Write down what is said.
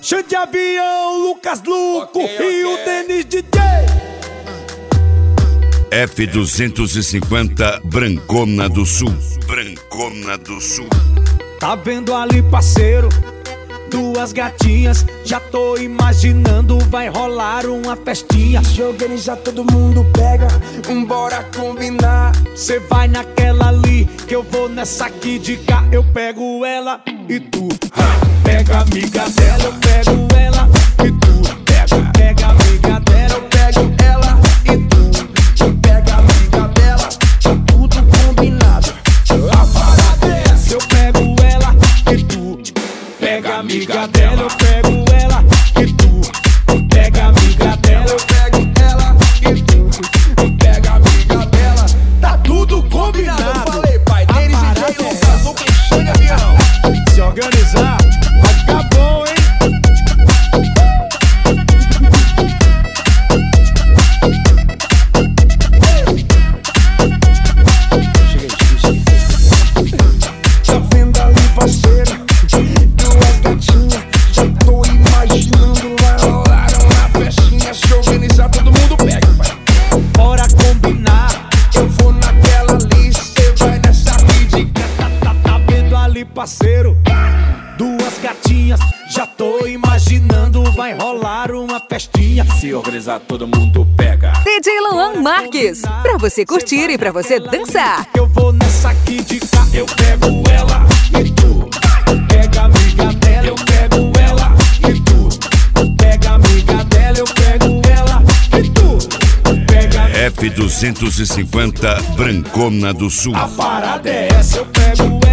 Xande Avião, Lucas Luco e o Denis DJ. F250 Brancona do Sul. Brancona do Sul. Tá vendo ali, parceiro? Duas gatinhas, já tô imaginando, vai rolar uma festinha. Se organizar, todo mundo pega, bora combinar. Cê vai naquela ali, que eu vou nessa aqui de cá. Eu pego ela e tu pega a amiga dela. Eu pego ela e tu pega a amiga dela. Eu pego ela e tu pega a amiga dela. Tá tudo combinado, a parada é essa. Eu pego ela e tu pega a amiga dela. Eu pego ela e tu pega a amiga dela. Eu pego ela e tu pega a amiga dela. Tá tudo combinado, eu falei, pai. Denis DJ, Lucas Luco e Xande Avião. Se organizar, vai ficar bom, hein? Tá vendo ali, parceiro? Duas gatinhas, já tô imaginando, vai rolar uma festinha. Se organizar, todo mundo pega, pai. Bora combinar. Eu vou naquela ali, cê vai nessa aqui de cá. Tá vendo ali, parceiro? Duas gatinhas, já tô imaginando, vai rolar uma festinha. Se organizar, todo mundo pega. DJ Luan Marques, pra você curtir e pra você dançar. Eu vou nessa aqui de cá. Eu pego ela e tu pega a amiga dela. Eu pego ela e tu pega a amiga dela. Eu pego ela e tu pega a... F250 Brancona do Sul. A parada é essa. Eu pego